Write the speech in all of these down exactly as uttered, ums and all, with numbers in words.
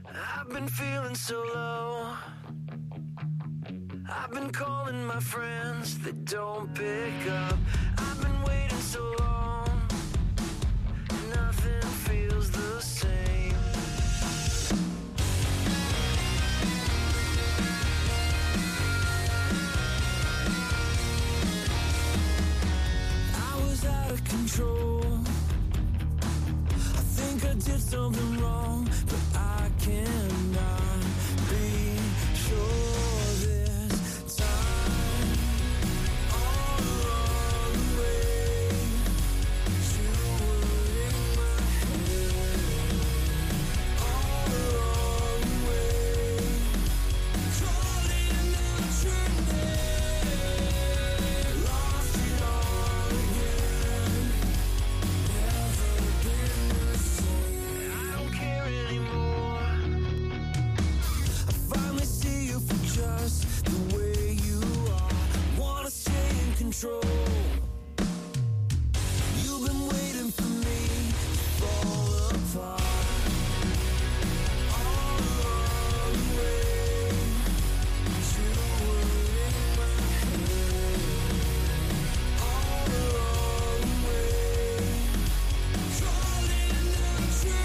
I've been feeling so low. I've been calling my friends that don't pick up. I've been waiting so long. Nothing feels the same. I was out of control. I think I did something wrong, but I cannot be sure this time. All along the way, you were in my head. All along the way, crawling out your name. Lost it all again. Never been the same. I don't care anymore. I finally see you for just the way you are. Wanna stay in control. You've been waiting for me to fall apart. All along the way, you were in my head. All along the way, crawling out your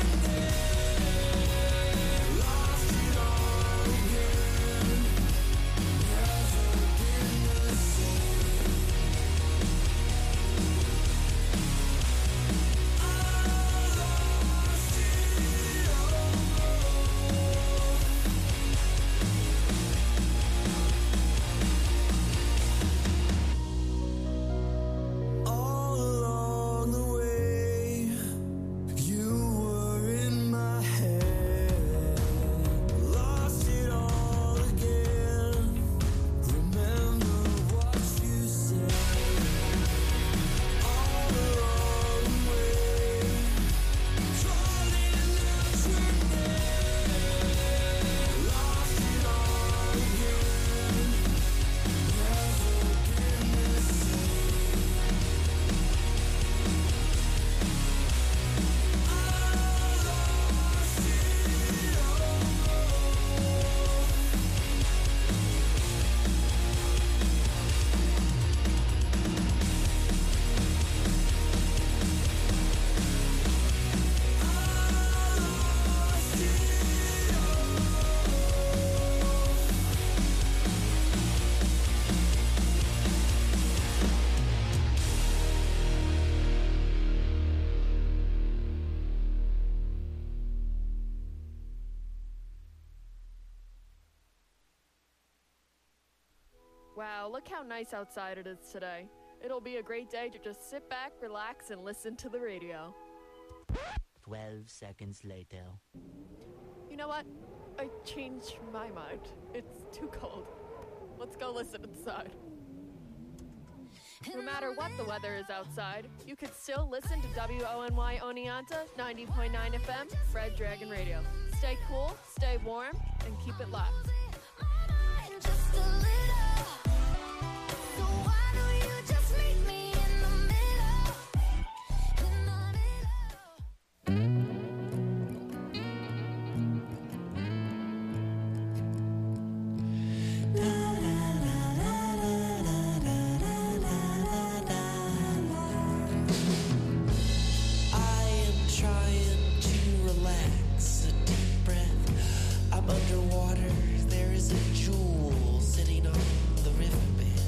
name. Lost it all again. Never been the same. I lost it all. All along the way, you were in my head. Lost it all again. Remember what you said. All along the way, crawling out your name. Lost it all again. Never been the same. I lost it all. Wow, look how nice outside it is today. It'll be a great day to just sit back, relax, and listen to the radio. Twelve seconds later. You know what? I changed my mind. It's too cold. Let's go listen inside. No matter what the weather is outside, you could still listen to W O N Y Oneonta ninety point nine F M, Red Dragon Radio. Stay cool, stay warm, and keep it locked. Just a little. So why don't you just meet me in the middle? In the middle. I am trying to relax, a deep breath. I'm underwater. There is a jewel sitting on the riverbed.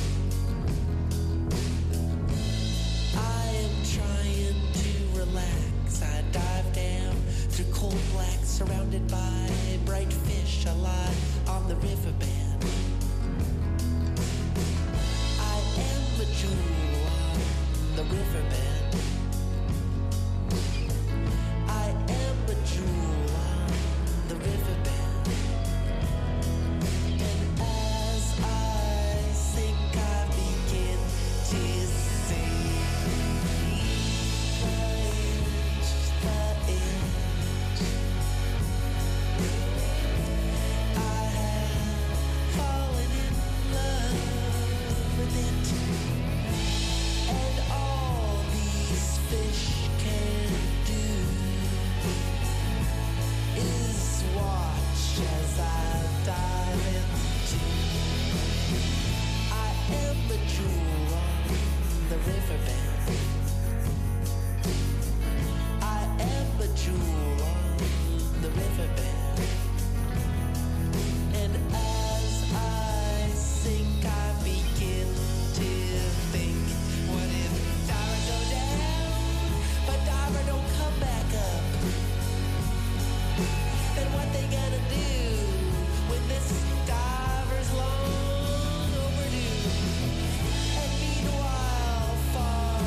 I am trying to relax. I dive down through cold black, surrounded by bright fish. I lie on the riverbed. I am a jewel on the riverbed. I am a jewel on the riverbed. And as I sink, I begin to see the edge, the edge. I have fallen in love with it, and all the riverbed. I am a jewel on the riverbed. And as I sink, I begin to think, what if Dara go down, but Dara don't come back up? Then what they gonna do when this diver's long overdue? And meanwhile, far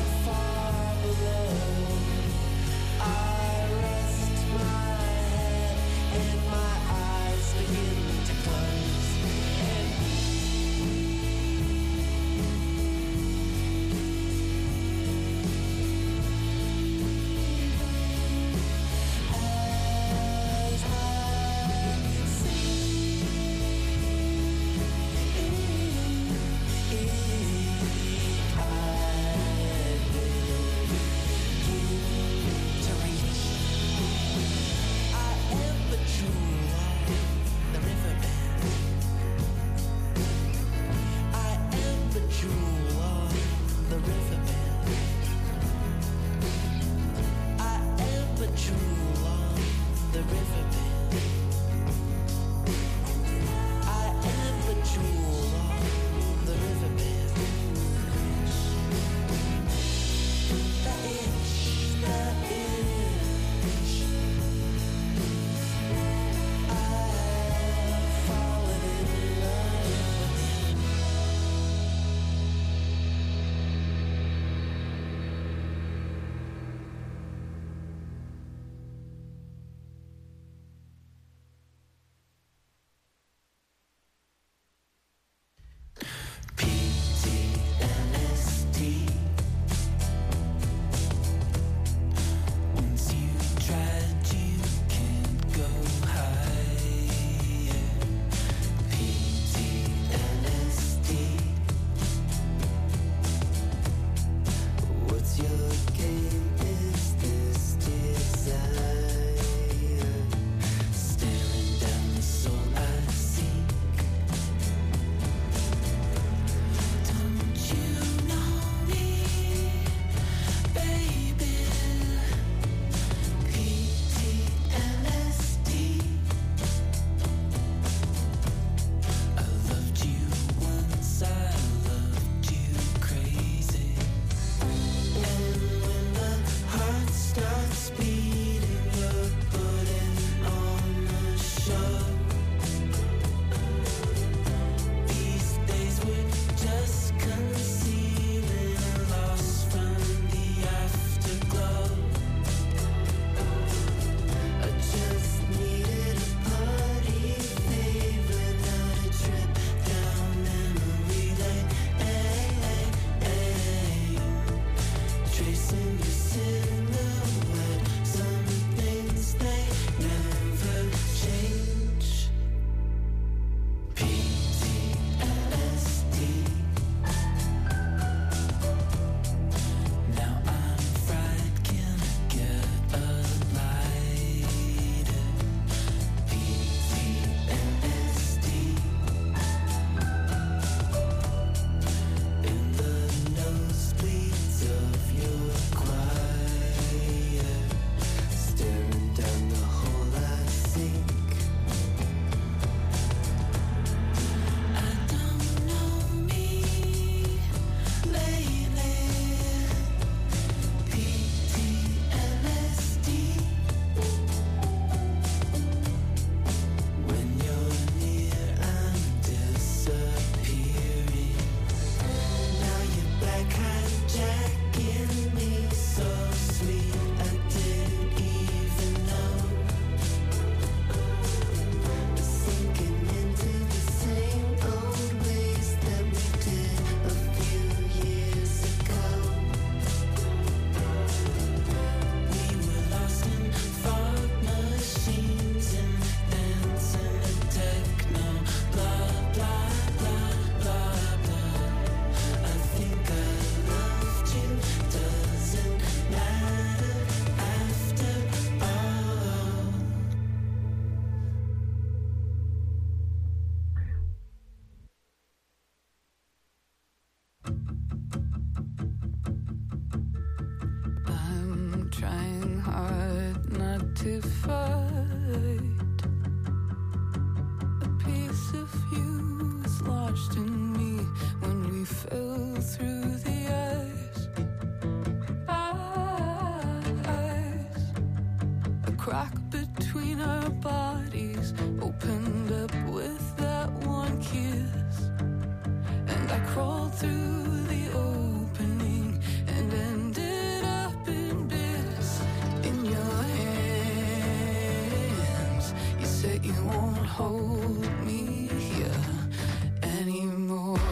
to fight. A piece of you is lodged in me when we fell through the ice. Ice. A crack between our bodies opened up with that one kiss, and I crawled through the opening and ended up in bits. In your hands, you said you won't hold me here anymore.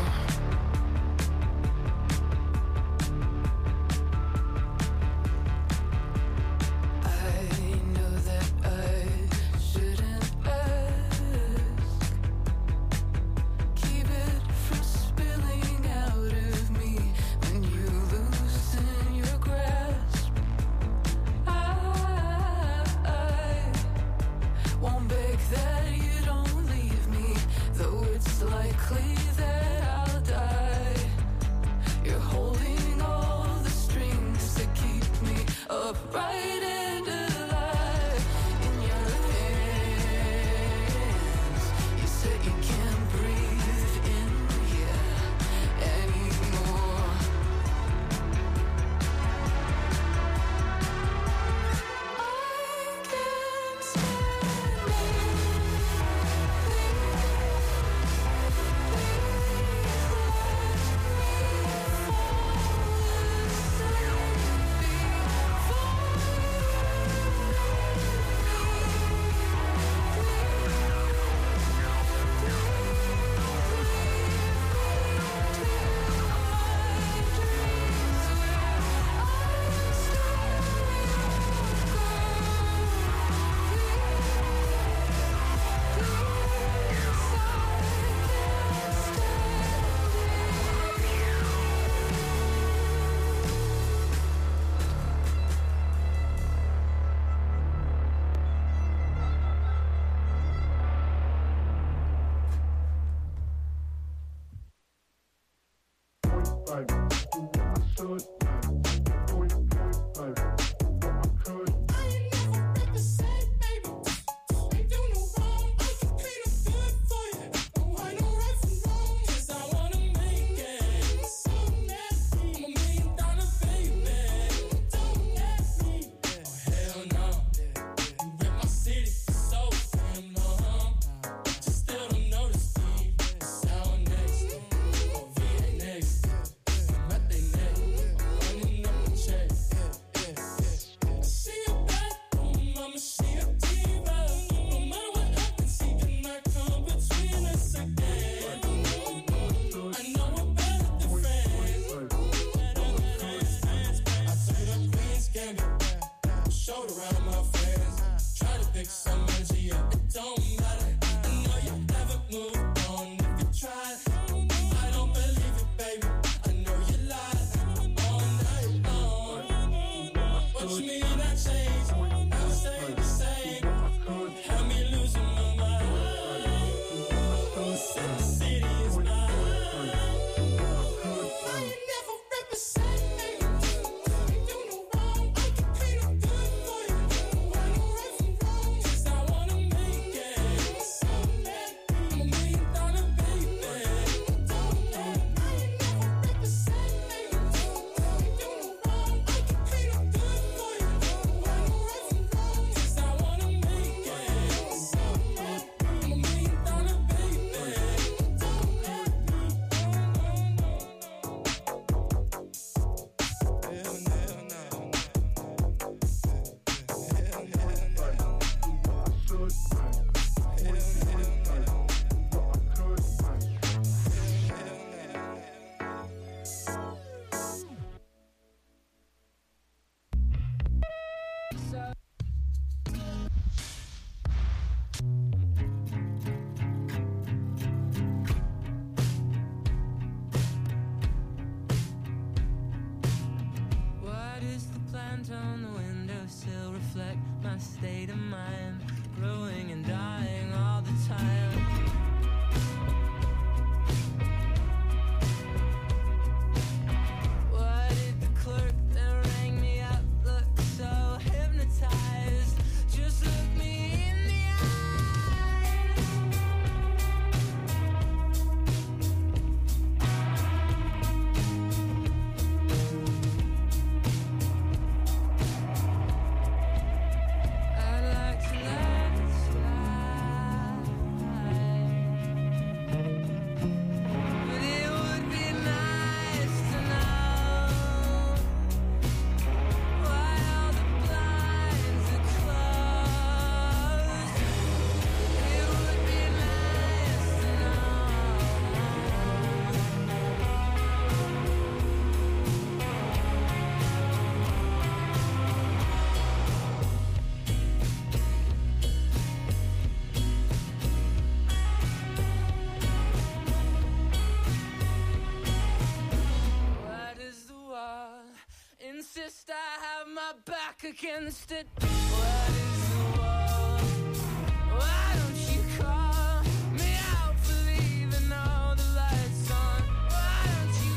I know that I shouldn't ask. Keep it from spilling out of me when you loosen your grasp. I, I won't beg that you don't leave me, though it's likely that I'll die. You're holding all the strings that keep me upright and alive. In your hands, you said you can't breathe in here anymore. I can't stand it. insist I have my back against it. What is the war? Why don't you call me out for leaving all the lights on? Why don't you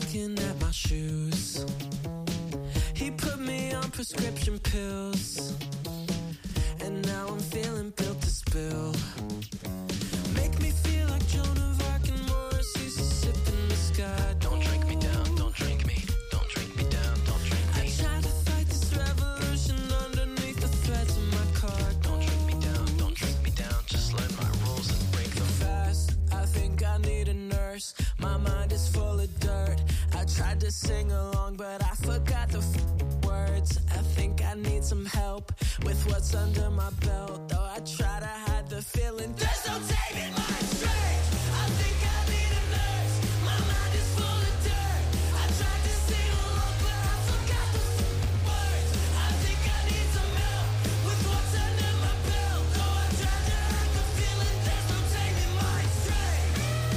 looking at my shoes. He put me on prescription pills, and now I'm feeling built to spill. Make me feel like Joan of Arc and Morrissey's sip in the sky. Don't drink me down, don't drink me, don't drink me down, don't drink me. I try to fight this revolution underneath the threads of my car. Don't drink me down, don't drink me down, just learn my rules and break them fast. I think I need a nurse, my mind is full of dirt. I tried to sing along but I forgot the f- words. I think I need some help with what's under my belt. Though I try to hide the feeling, there's no taming my strength. I think I need a nurse, my mind is full of dirt. I tried to sing along but I forgot the f- words. I think I need some help with what's under my belt. Though I tried to hide the feeling, there's no taming my strength.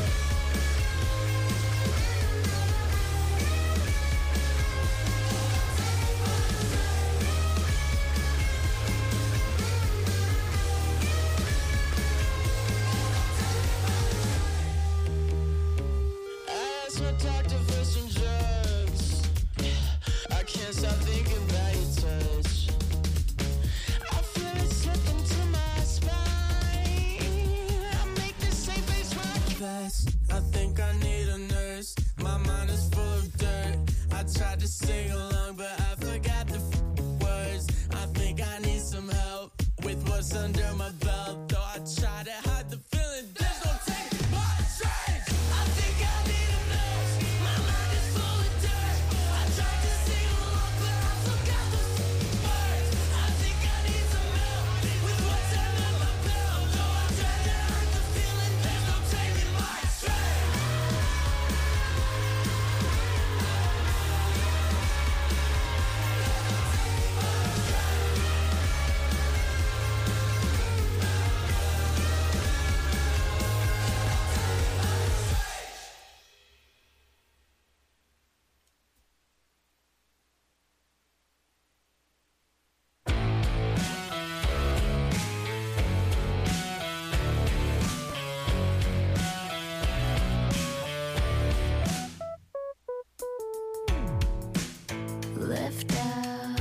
I asked my doctor for some drugs. I can't stop thinking about your touch. I feel it slipping to my spine. I make the same face rock fast. I think I need a nurse. My mind is full of dirt. I tried to sing along, but I forgot the f- words. I think I need some help with what's under my belt. Though I try to hide the feeling, there's no taking my strength. I think I need a nurse. My mind is full of dirt. I tried to sing along, but I forgot the f- words. I think I need some help with what's under my belt. Though I try to hide the feeling, there's no taking my strength. Left out,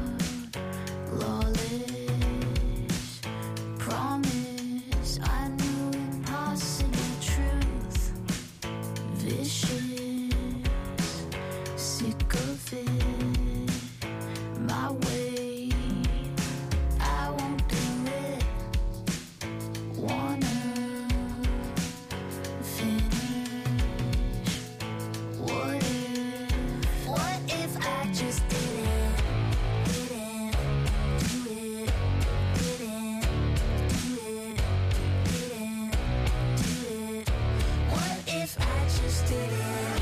lawless promise. I knew impossible truth. Vicious, sick of it. My way, I won't do it. Wanna finish. What if? What if I just didn't, didn't do it, didn't do it, didn't do it? What if I just didn't?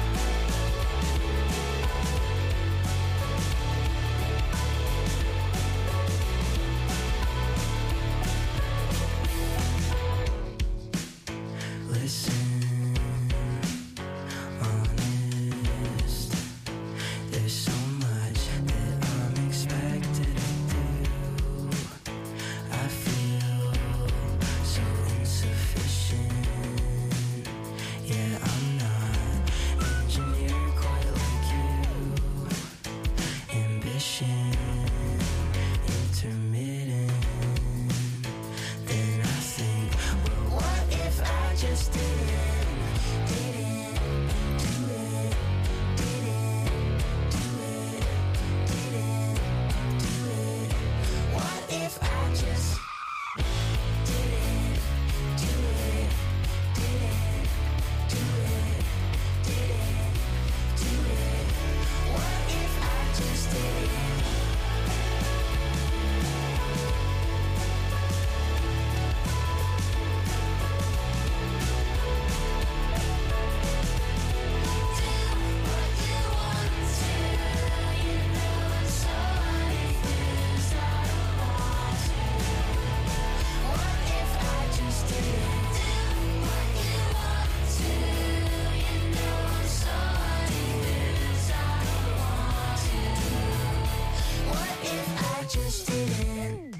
Listen, honest. There's so much that I'm expected to do. I feel so insufficient. Yeah, I'm not engineered quite like you. Ambition, intermittent. Then I think, well, what if I just didn't, didn't do it, didn't do it, didn't do it? What if I just didn't do it, didn't do it, didn't do it? What if I just didn't? Just didn't.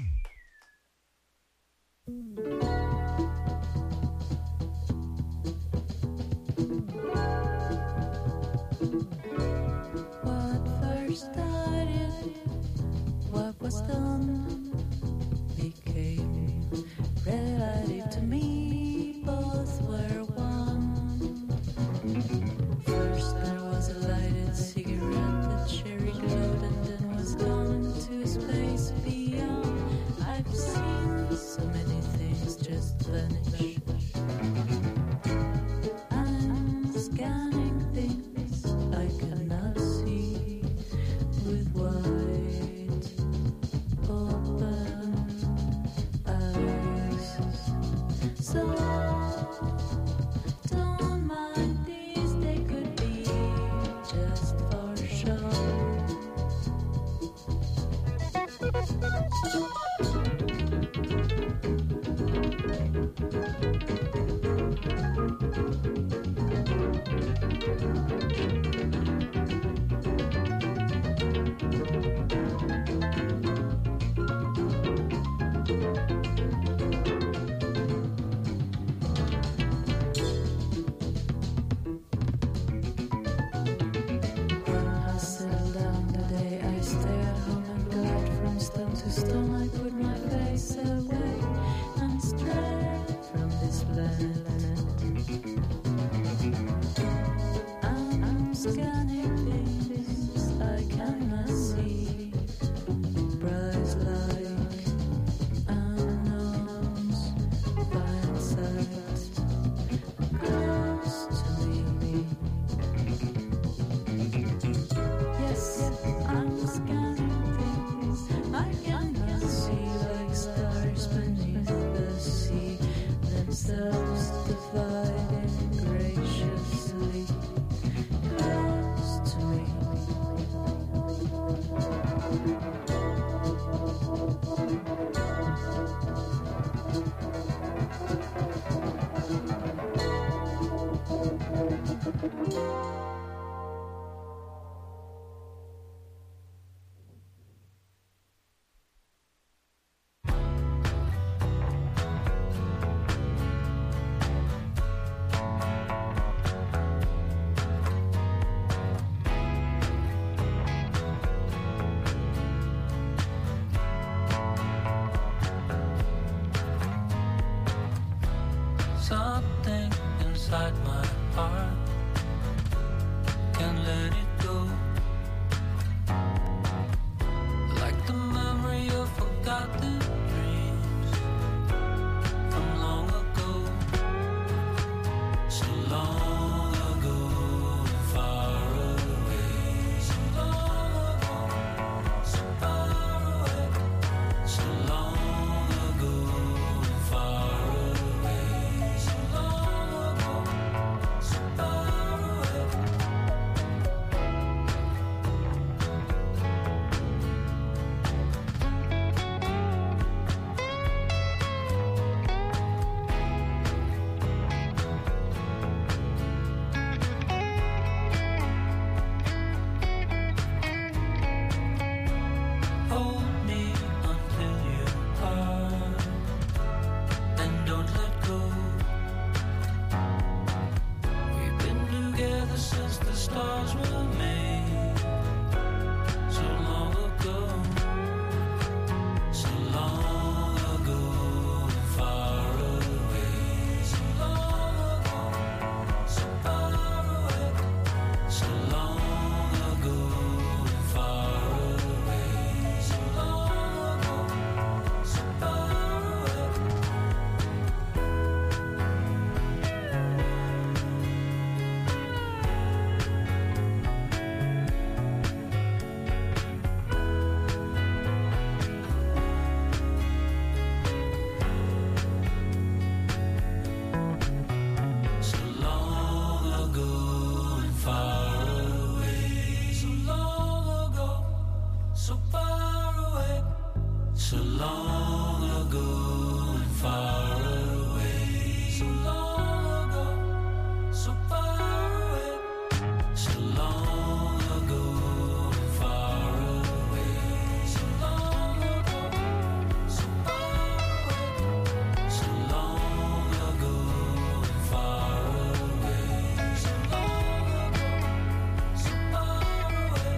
so far away, so long ago and far away, so long ago, so far away, so long ago and far away, so long ago, so far away, so long ago and far away, so long ago, so far away.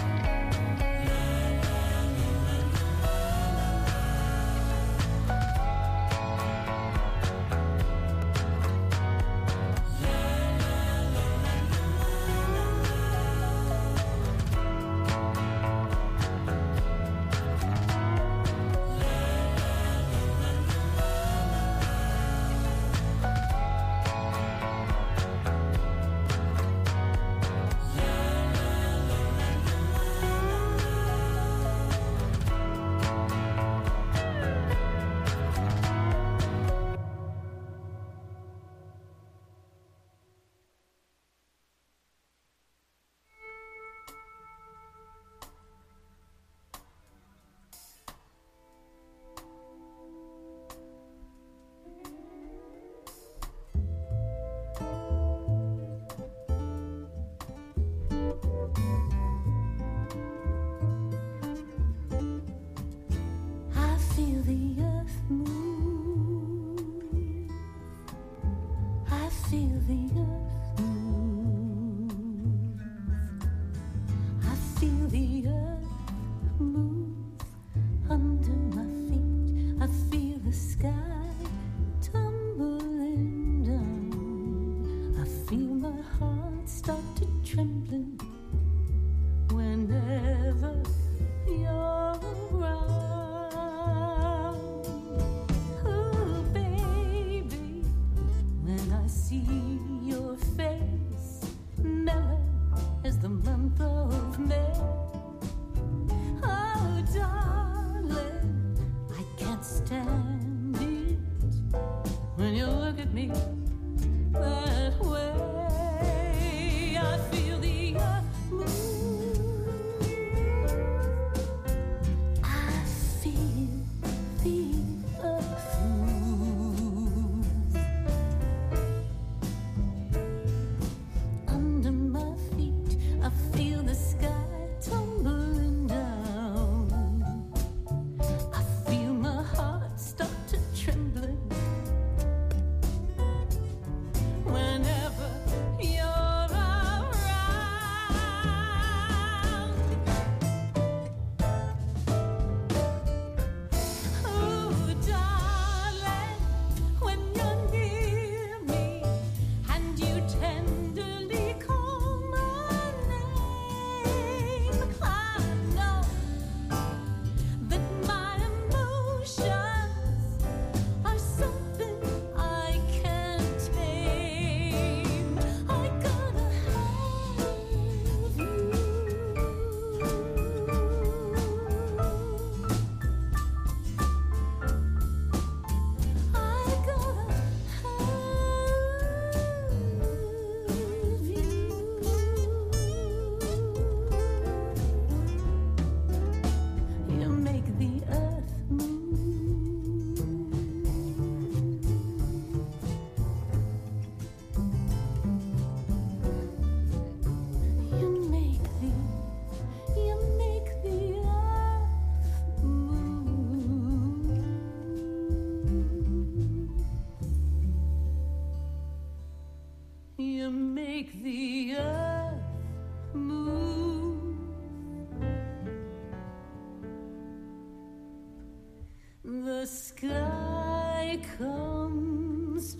I feel the earth move. I feel the earth move. I feel the earth move under my feet. I feel the sky tumbling down. I feel my heart start to trembling whenever you're around. Oh, baby, when I see your face, mellow as the month of May. Oh, darling, I can't stand it when you look at me that way. I feel the earth move. I feel the earth move under my feet. I feel the sky tumbling down. I feel my heart start to trembling whenever you're around. Oh, darling, when you're near me and you tenderly call my name, I know that my emotions are something I can't tame. I gotta have you. I gotta have you. You make the earth move. You make the, you make the earth move. You make the earth move. The sky comes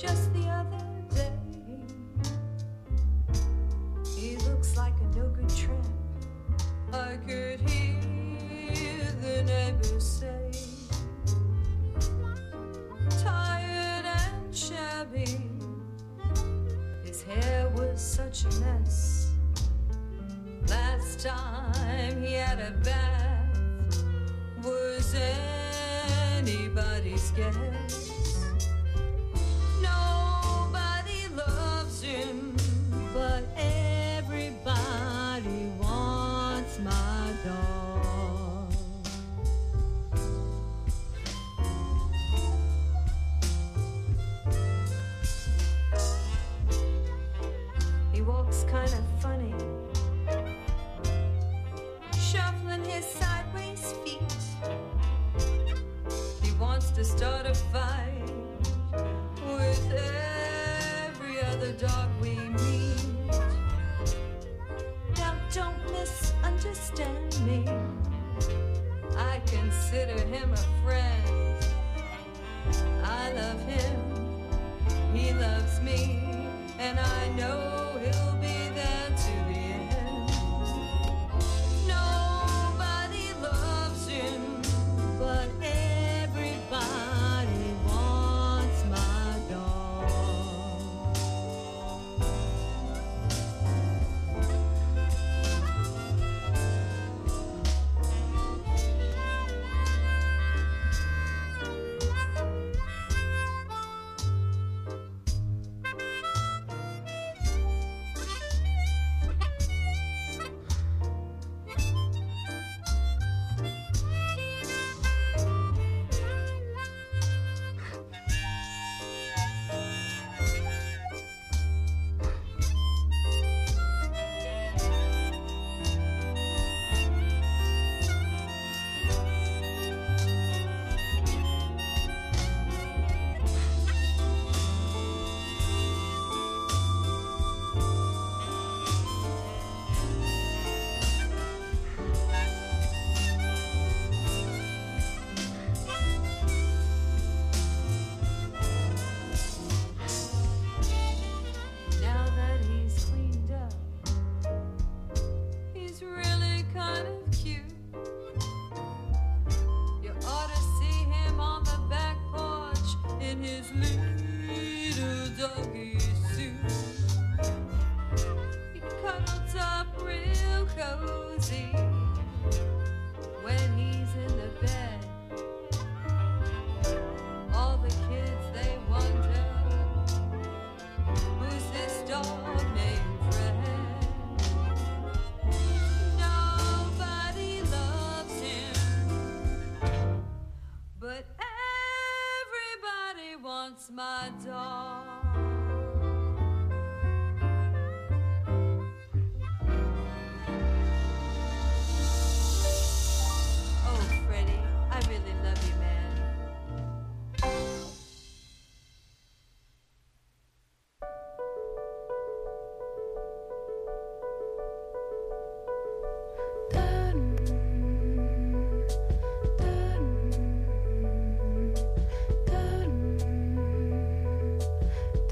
just the other day. He looks like a no good tramp. I could hear the neighbors say, tired and shabby. His hair was such a mess. Last time he had a bath was anybody's guess. Nobody loves him, but everybody wants my dog. He walks kind of funny, shuffling his sideways feet. He wants to start a fight with every other dog we meet. Now don't misunderstand me. I consider him a friend. I love him, he loves me, and I know he'll be there to the end. Nobody loves him, but everybody wants my dog. Now that he's cleaned up, he's really kind of cute. You ought to see him on the back porch in his little doggy suit. He cuddles up real cozy when he's in the bed. All the kids, they wonder, who's this dog named Fred? Nobody loves him, but everybody wants my dog. Oh, Freddie, I really love you, man. Da-dum, da-dum,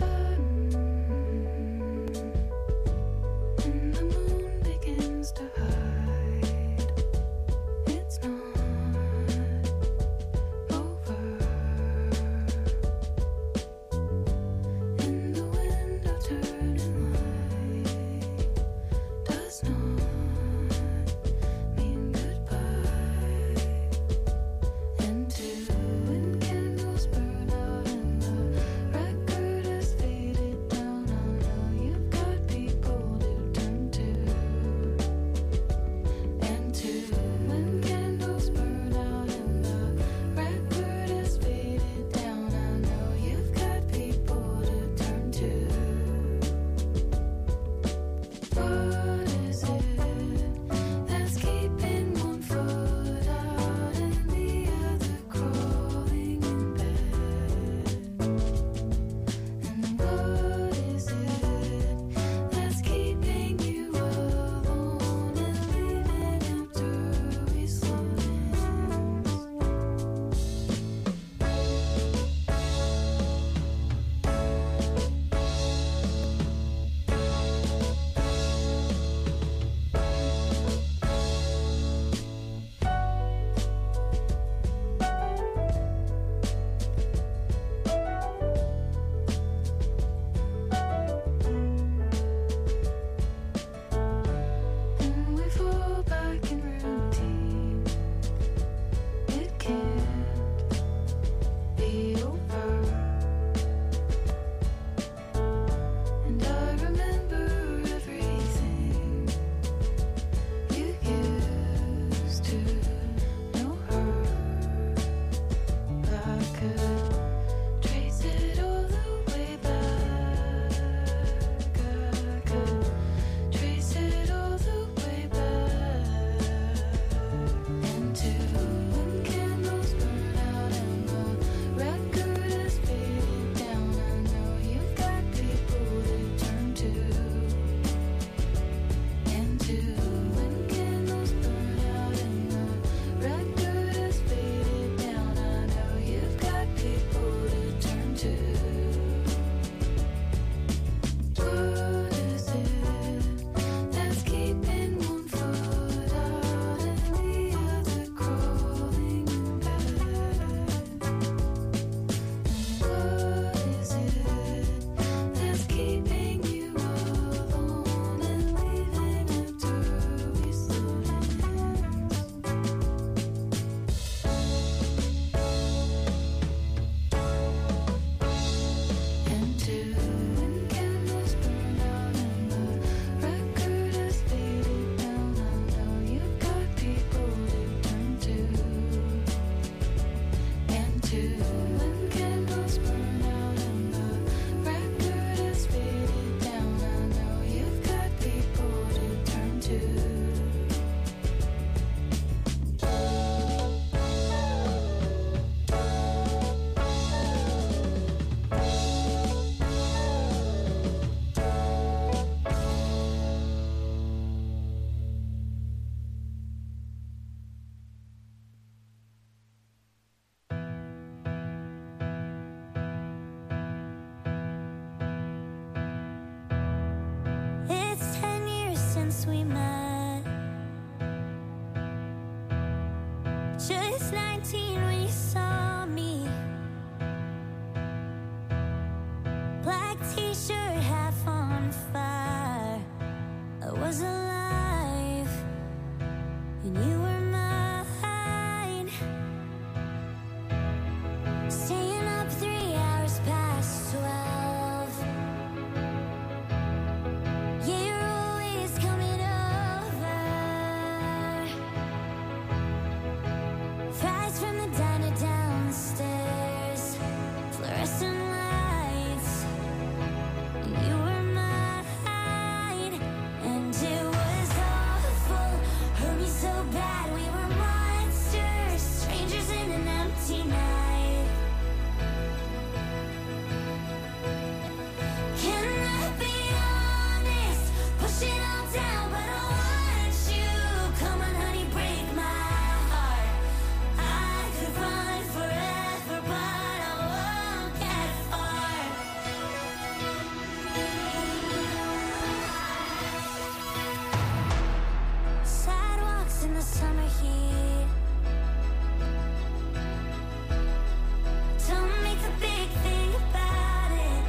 was nineteen when you saw me. Black t-shirt, half on fire. I was alive, and you were mine. Staying up three hours past twelve. Yeah, you're always coming over. Fries from the diner downstairs. Fluorescent lights. And you were mine. And it was awful. Hurt me so bad. We were monsters. Strangers in an empty night. Can I be honest? Push it all down, but I want you. Come on, honey, break my heart. I could run forever, but I won't get far. Sidewalks in the summer heat. Don't make a big thing about it.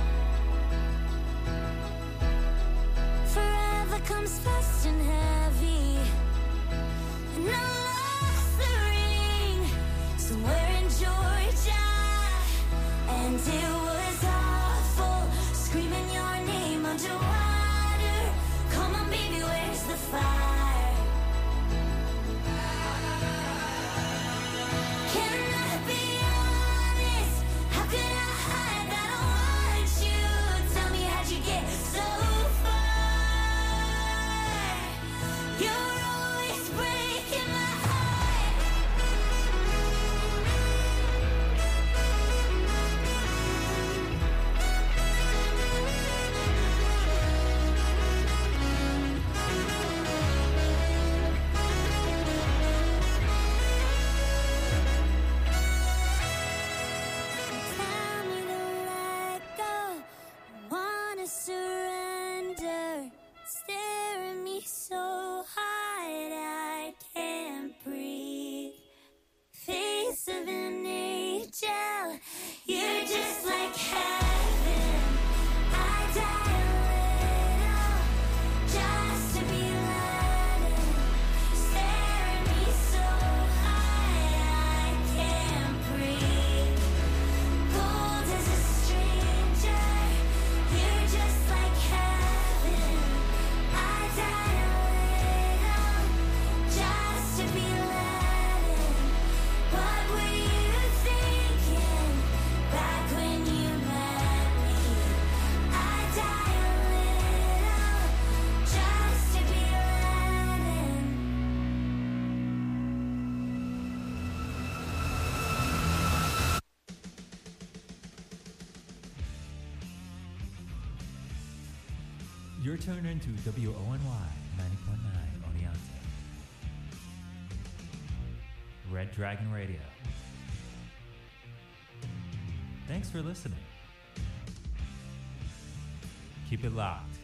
Forever comes fast and heavy. And I lost the ring somewhere in Georgia. And it was awful, screaming your name underwater. Come on, baby, where's the fire? Can I be honest? How could I hide that I want you? Tell me, how'd you get so far? You're always breaking my heart. Tell me to let go. Wanna surrender. Stare at me so hard I can't breathe. Face of an angel. You're just like heaven. I die a little just to be letting. Stare at me so high I can't breathe. Cold as a stranger. You're just like heaven. I die a little just to be letting. What were you thinking back when you met me? I die a little just to be letting. You're tuned into W O N Y ninety point nine Oneonta. Red Dragon Radio. Thanks for listening. Keep it locked.